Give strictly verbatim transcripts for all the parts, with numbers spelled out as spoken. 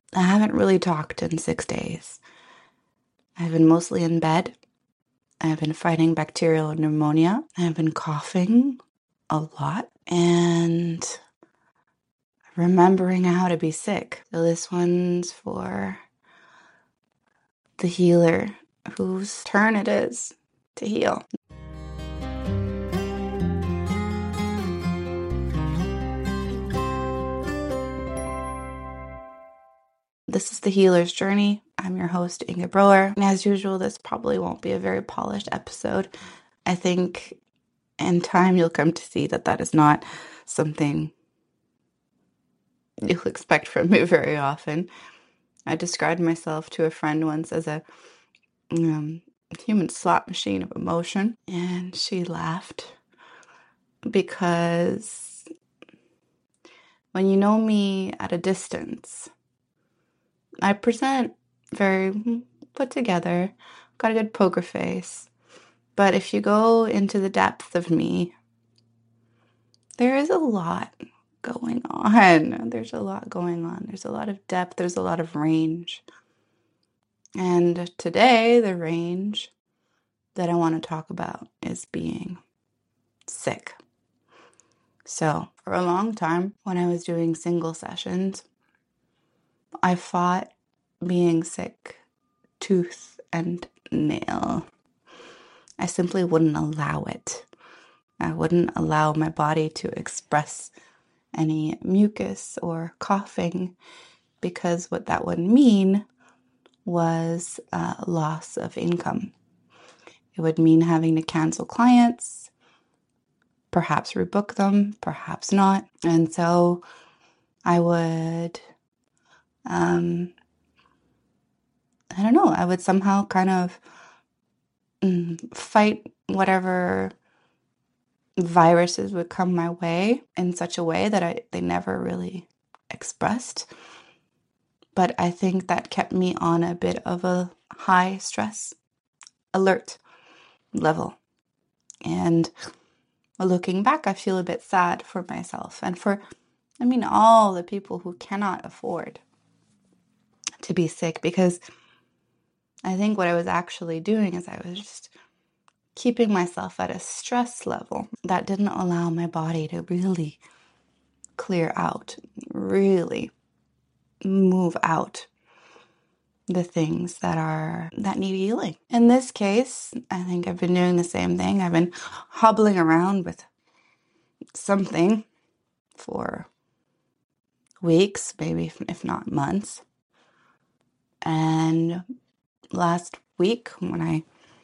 I haven't really talked in six days. I've been mostly in bed. I've been fighting bacterial pneumonia. I've been coughing a lot and remembering how to be sick. So this one's for the healer whose turn it is to heal. This is The Healer's Journey. I'm your host, Inge Broer. And as usual, this probably won't be a very polished episode. I think in time you'll come to see that that is not something you'll expect from me very often. I described myself to a friend once as a um, human slot machine of emotion, and she laughed because when you know me at a distance, I present very put together, got a good poker face. But if you go into the depth of me, there is a lot going on. There's a lot going on. There's a lot of depth. There's a lot of range. And today, the range that I want to talk about is being sick. So, for a long time, when I was doing single sessions, I fought being sick tooth and nail. I simply wouldn't allow it. I wouldn't allow my body to express any mucus or coughing, because what that would mean was a loss of income. It would mean having to cancel clients, perhaps rebook them, perhaps not. And so I would, um, I don't know, I would somehow kind of mm, fight whatever viruses would come my way in such a way that I they never really expressed. But I think that kept me on a bit of a high stress alert level. And looking back, I feel a bit sad for myself and for, I mean, all the people who cannot afford to be sick, because I think what I was actually doing is I was just keeping myself at a stress level that didn't allow my body to really clear out, really move out the things that are that need healing. In this case, I think I've been doing the same thing. I've been hobbling around with something for weeks, maybe if not months. And last week, when I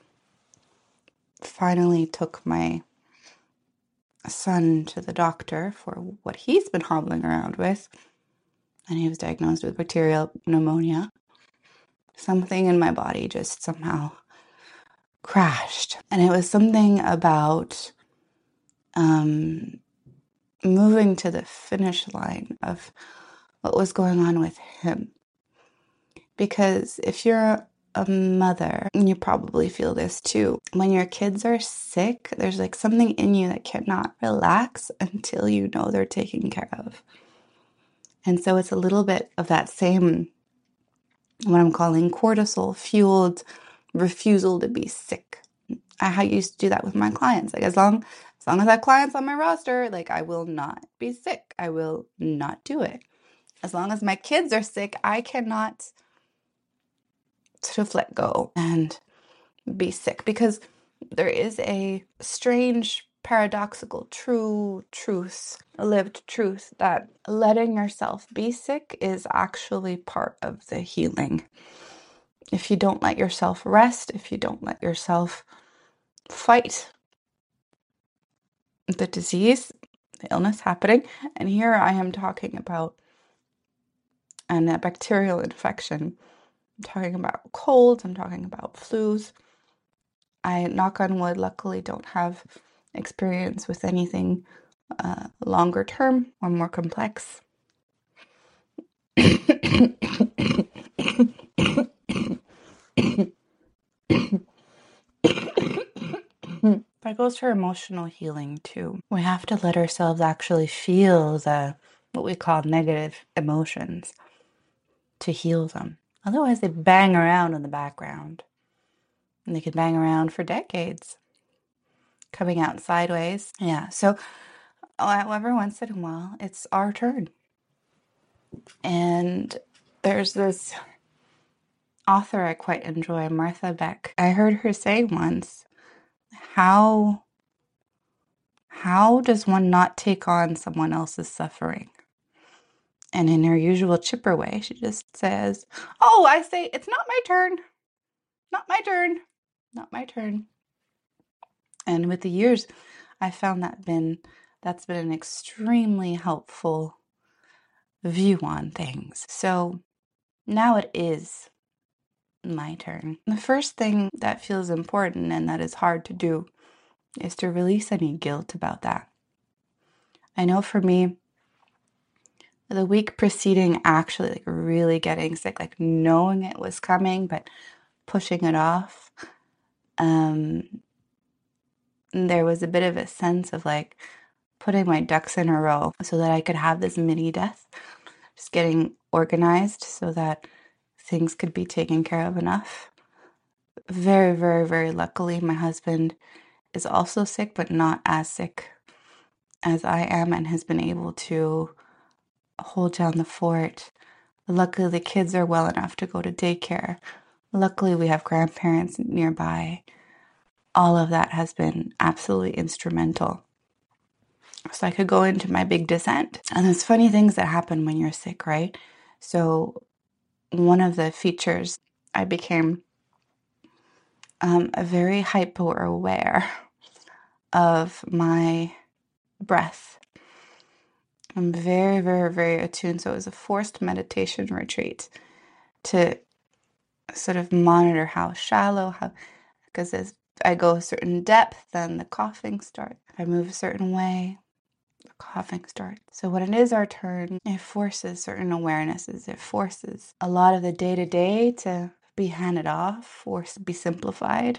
finally took my son to the doctor for what he's been hobbling around with, and he was diagnosed with bacterial pneumonia, something in my body just somehow crashed. And it was something about um, moving to the finish line of what was going on with him. Because if you're a mother, you probably feel this too. When your kids are sick, there's like something in you that cannot relax until you know they're taken care of. And so it's a little bit of that same, what I'm calling cortisol fueled refusal to be sick. I used to do that with my clients. Like as long as long as I have clients on my roster, like I will not be sick. I will not do it. As long as my kids are sick, I cannot sort of let go and be sick, because there is a strange, paradoxical, true truth, a lived truth, that letting yourself be sick is actually part of the healing. If you don't let yourself rest, if you don't let yourself fight the disease, the illness happening, and here I am talking about an, a bacterial infection. I'm talking about colds, I'm talking about flus. I, knock on wood, luckily don't have experience with anything uh, longer term or more complex. That goes for emotional healing too. We have to let ourselves actually feel the what we call negative emotions to heal them. Otherwise, they bang around in the background. And they could bang around for decades, coming out sideways. Yeah, so uh, every once in a while, it's our turn. And there's this author I quite enjoy, Martha Beck. I heard her say once, how, how does one not take on someone else's suffering? And in her usual chipper way, she just says, oh, I say, it's not my turn. Not my turn. Not my turn. And with the years, I found that been that's been an extremely helpful view on things. So now it is my turn. The first thing that feels important and that is hard to do is to release any guilt about that. I know for me, the week preceding actually like really getting sick, like knowing it was coming, but pushing it off, um, there was a bit of a sense of like putting my ducks in a row so that I could have this mini death, just getting organized so that things could be taken care of enough. Very, very, very luckily, my husband is also sick, but not as sick as I am, and has been able to hold down the fort. Luckily, the kids are well enough to go to daycare. Luckily, we have grandparents nearby. All of that has been absolutely instrumental. So I could go into my big descent. And there's funny things that happen when you're sick, right? So one of the features, I became um, very hyper aware of my breath. I'm very, very, very attuned. So it was a forced meditation retreat to sort of monitor how shallow, how, because as I go a certain depth, then the coughing starts. If I move a certain way, the coughing starts. So when it is our turn, it forces certain awarenesses. It forces a lot of the day-to-day to be handed off or be simplified.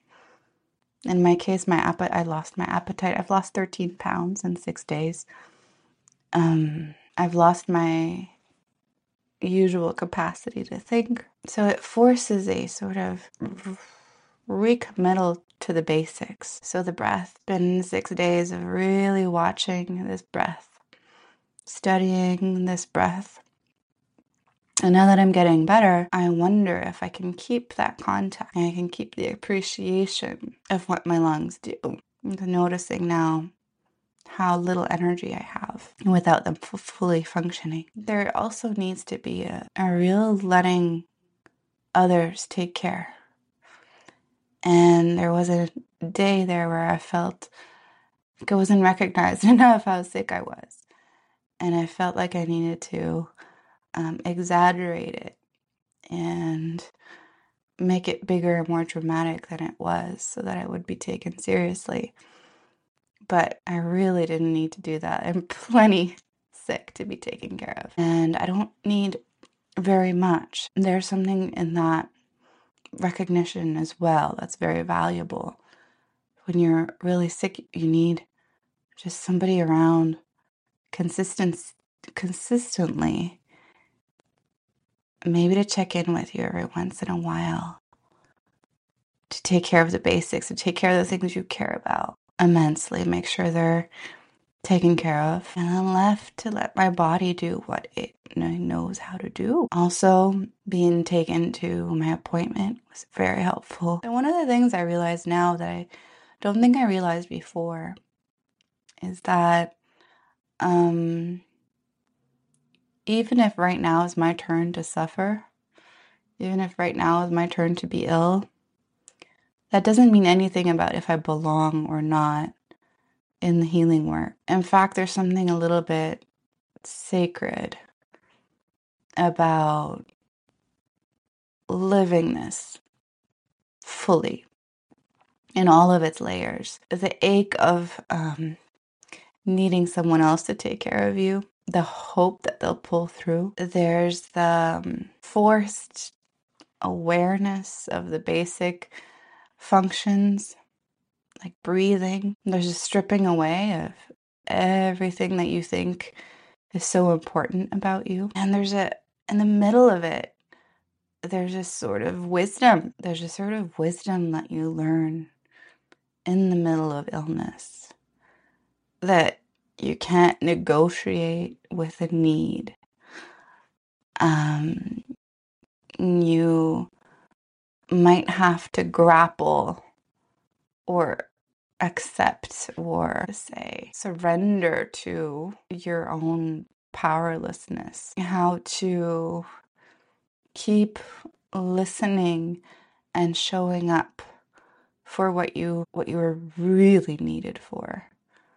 In my case, my appetite, I lost my appetite. I've lost thirteen pounds in six days. Um, I've lost my usual capacity to think. So it forces a sort of recommittal to the basics. So the breath, been six days of really watching this breath, studying this breath. And now that I'm getting better, I wonder if I can keep that contact and I can keep the appreciation of what my lungs do. I'm noticing now how little energy I have without them f- fully functioning. There also needs to be a, a real letting others take care. And there was a day there where I felt like I wasn't recognized enough how sick I was. And I felt like I needed to um, exaggerate it and make it bigger and more dramatic than it was so that I would be taken seriously. But I really didn't need to do that. I'm plenty sick to be taken care of. And I don't need very much. There's something in that recognition as well that's very valuable. When you're really sick, you need just somebody around consistent, consistently, maybe to check in with you every once in a while, to take care of the basics, to take care of the things you care about immensely, make sure they're taken care of, and then left to let my body do what it knows how to do. Also, being taken to my appointment was very helpful. And one of the things I realize now that I don't think I realized before is that um, even if right now is my turn to suffer, even if right now is my turn to be ill, that doesn't mean anything about if I belong or not in the healing work. In fact, there's something a little bit sacred about living this fully in all of its layers. The ache of um, needing someone else to take care of you, the hope that they'll pull through. There's the um, forced awareness of the basic functions, like breathing. There's a stripping away of everything that you think is so important about you. And there's a in the middle of it, there's a sort of wisdom. There's a sort of wisdom that you learn in the middle of illness that you can't negotiate with a need. Um, you might have to grapple or accept or say surrender to your own powerlessness. How to keep listening and showing up for what you what you were really needed for.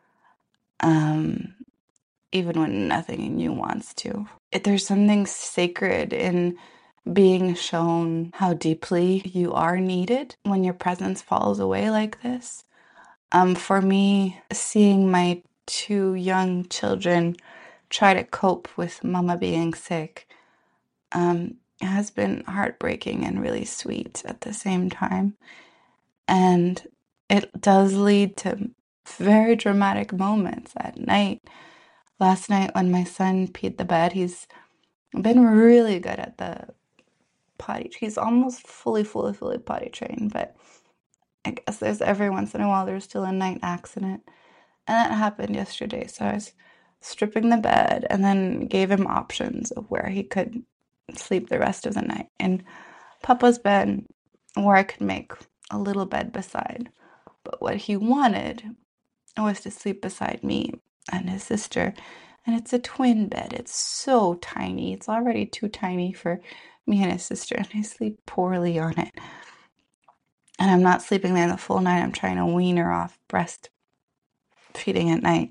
Um, even when nothing in you wants to. It, there's something sacred in being shown how deeply you are needed when your presence falls away like this. Um, for me, seeing my two young children try to cope with mama being sick um, has been heartbreaking and really sweet at the same time. And it does lead to very dramatic moments at night. Last night when my son peed the bed, he's been really good at the potty. He's almost fully, fully, fully potty trained, but I guess there's every once in a while there's still a night accident. And that happened yesterday. So I was stripping the bed and then gave him options of where he could sleep the rest of the night. In Papa's bed, where I could make a little bed beside. But what he wanted was to sleep beside me and his sister. And it's a twin bed. It's so tiny. It's already too tiny for me and his sister. And I sleep poorly on it. And I'm not sleeping there the full night. I'm trying to wean her off breastfeeding at night.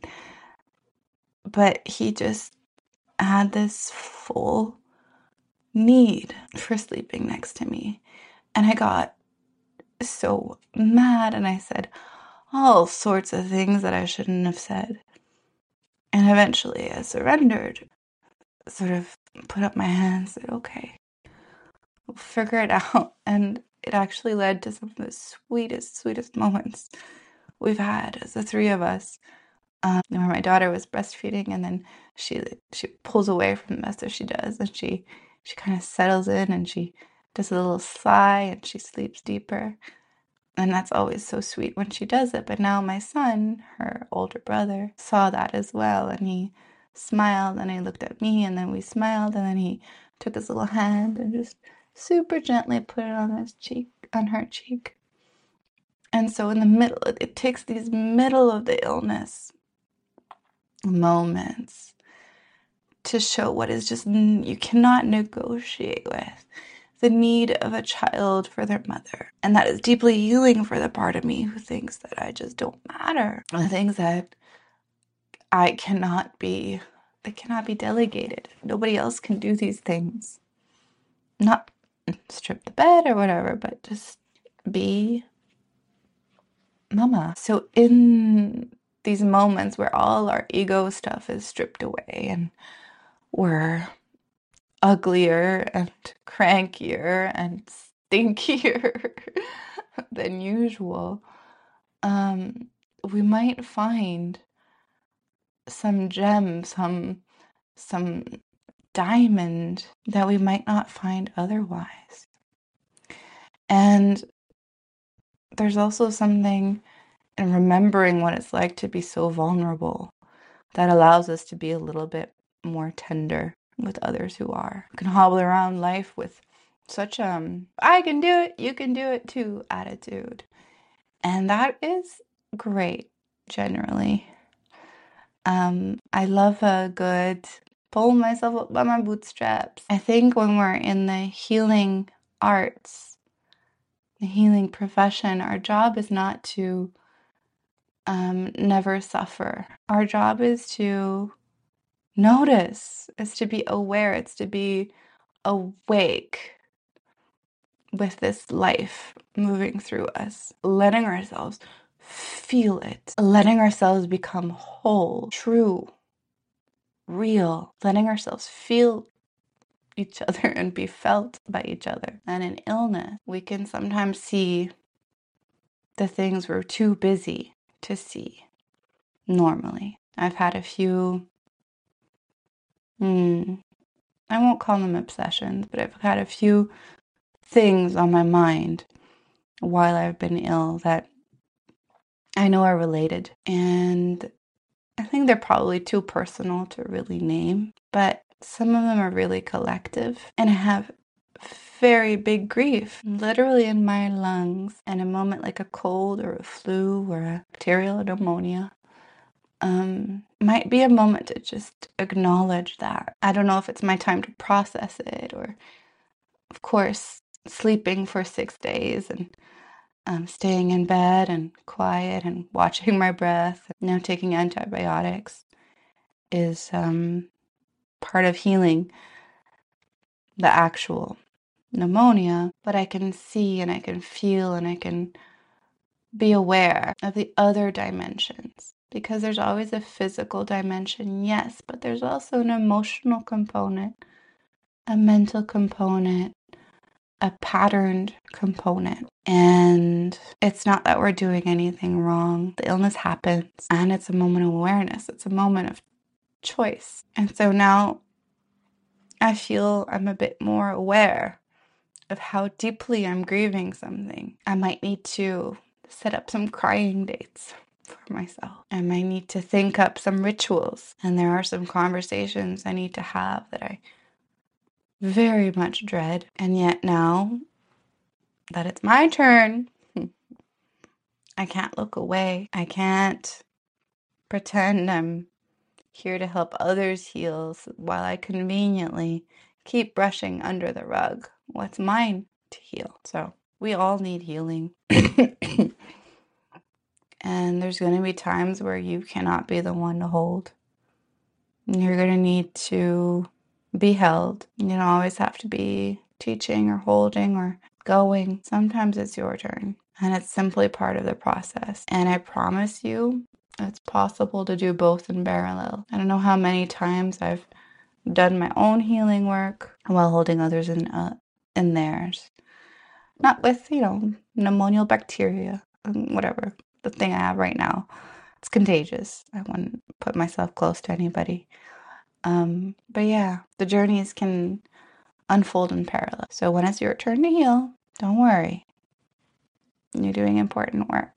But he just had this full need for sleeping next to me. And I got so mad and I said all sorts of things that I shouldn't have said. And eventually I surrendered, sort of put up my hands, said, okay, we'll figure it out. And it actually led to some of the sweetest, sweetest moments we've had as the three of us. Um, where my daughter was breastfeeding, and then she she pulls away from the mess as she does, and she she kind of settles in, and she does a little sigh, and she sleeps deeper. And that's always so sweet when she does it. But now my son, her older brother, saw that as well, and he smiled, and he looked at me, and then we smiled, and then he took his little hand and just super gently put it on his cheek, on her cheek. And so in the middle, it takes these middle of the illness moments to show what is just you cannot negotiate with, the need of a child for their mother. And that is deeply healing for the part of me who thinks that I just don't matter. The things that I cannot be, they cannot be delegated. Nobody else can do these things. Not strip the bed or whatever, but just be mama. So in these moments where all our ego stuff is stripped away and we're uglier and crankier and stinkier than usual, um, we might find some gem, some some diamond that we might not find otherwise. And there's also something in remembering what it's like to be so vulnerable that allows us to be a little bit more tender with others who are. You can hobble around life with such um I can do it, you can do it too attitude. And that is great generally. Um I love a good pull myself up by my bootstraps. I think when we're in the healing arts, the healing profession, our job is not to um never suffer. Our job is to notice, is to be aware, it's to be awake with this life moving through us, letting ourselves feel it, letting ourselves become whole, true, real, letting ourselves feel each other and be felt by each other. And in illness, we can sometimes see the things we're too busy to see normally. I've had a few hmm, I won't call them obsessions, but I've had a few things on my mind while I've been ill that I know are related. And I think they're probably too personal to really name, but some of them are really collective. And I have very big grief, literally in my lungs, and a moment like a cold or a flu or a bacterial pneumonia. Um, might be a moment to just acknowledge that. I don't know if it's my time to process it, or, of course, sleeping for six days and um, staying in bed and quiet and watching my breath, now taking antibiotics is um, part of healing the actual pneumonia. But I can see and I can feel and I can be aware of the other dimensions, because there's always a physical dimension, yes, but there's also an emotional component, a mental component, a patterned component. And it's not that we're doing anything wrong. The illness happens and it's a moment of awareness. It's a moment of choice. And so now I feel I'm a bit more aware of how deeply I'm grieving something. I might need to set up some crying dates for myself. I might need to think up some rituals. And there are some conversations I need to have that I very much dread. And yet now that it's my turn, I can't look away. I can't pretend I'm here to help others heal while I conveniently keep brushing under the rug what's mine to heal. So we all need healing. And there's going to be times where you cannot be the one to hold. And you're going to need to be held. You don't always have to be teaching or holding or going. Sometimes it's your turn. And it's simply part of the process. And I promise you, it's possible to do both in parallel. I don't know how many times I've done my own healing work while holding others in uh, in theirs. Not with, you know, pneumonial bacteria, whatever, the thing I have right now. It's contagious. I wouldn't put myself close to anybody. Um, but yeah, the journeys can unfold in parallel. So when it's your turn to heal, don't worry. You're doing important work.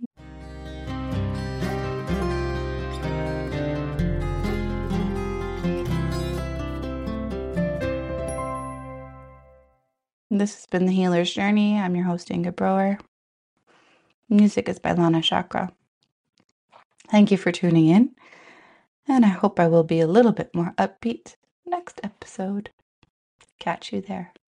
This has been The Healer's Journey. I'm your host, Inga Brower. Music is by Lana Chakra. Thank you for tuning in, and I hope I will be a little bit more upbeat next episode. Catch you there.